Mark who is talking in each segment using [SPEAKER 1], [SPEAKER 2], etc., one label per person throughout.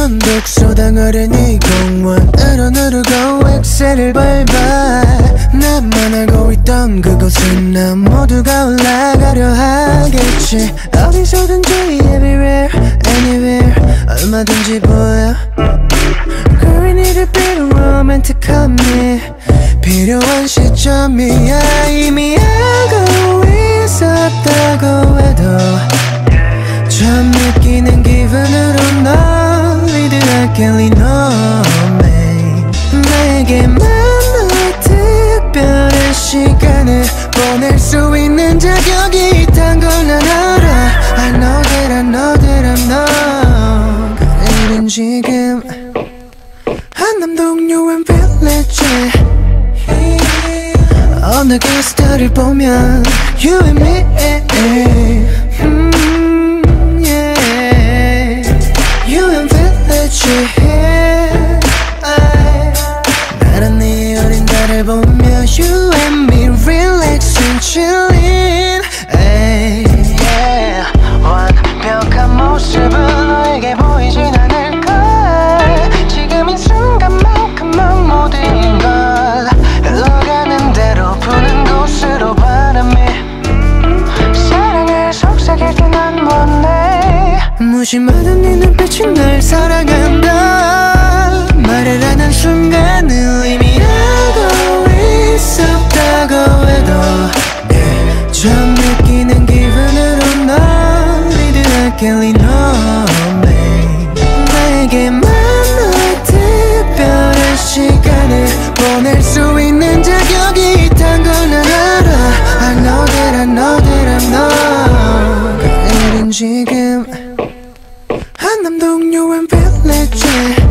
[SPEAKER 1] 넌 독서당 어린이 공원으로 누르고 엑셀을 밟아 나만 알고 있던 그곳은 난 모두가 올라가려 하겠지 어디서든지 everywhere anywhere 얼마든지 보여 Girl we need to be romantic me 필요한 시점이야 이미 알고 있었다고 해도 처음 느끼는 기분으로 널 위대하게 lean on me 내게만 너의 특별한 시간을 보낼 수 있는 자격이 있단 걸 난 알아 I know that I'm not 그래는 지금 한남동요엔 village 어느 게스트를 보면 You and me You and village 나란 네 어린 달을 보며 You and me relaxing chilling 완벽한 모습은 너에게 보이진 않을까 지금 이 순간만큼만 모든 걸 흘러가는 대로 부는 곳으로 바람이 사랑을 속삭일 때 난 원해 무심하던 네 눈빛이 날 사랑한다 말을 하는 순간을 이미 알고 있었다고 해도 처음 느끼는 기분으로 널 위대하게 lean on me 내게만 너의 특별한 시간을 보낼 수 있는 자격이 있단 걸 난 알아 I know that I'm not 그래는 지금 한남동요엔 village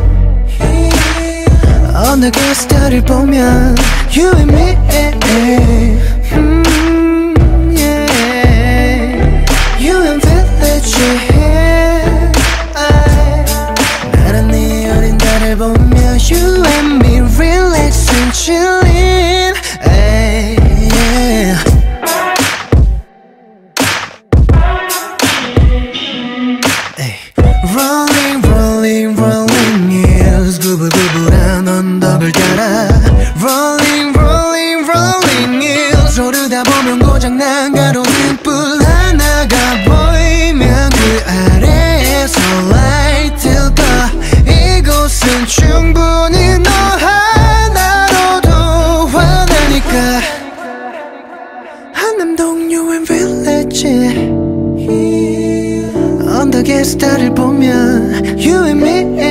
[SPEAKER 1] 어느 게스트를 보면 You and me You and village 나란 네 어린 달을 보며 You and me relaxing chilling Rolling rolling rolling hills 구불구불한 언덕을 따라 Rolling rolling rolling hills 오르다 보면 고장난 가로등불 하나가 보이면 그 아래에서 라이트를 꺼 이곳은 충분히 너 하나로도 환하니까 한남동요엔 village 언덕의 스타를 보면 You and me